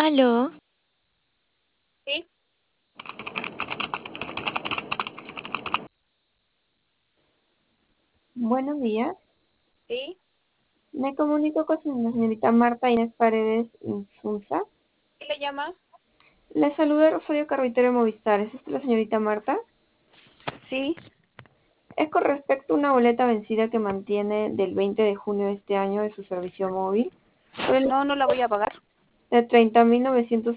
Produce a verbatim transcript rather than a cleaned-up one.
Aló, Sí, Buenos días, sí. me comunico con la señorita Marta Inés Paredes Insunza. ¿Qué le llama? Le saluda Rosario Carvitero de Movistar. ¿Es esta la señorita Marta? Sí. Es con respecto a una boleta vencida que mantiene del veinte de junio de este año de su servicio móvil por el No, no la voy a pagar. de treinta mil novecientos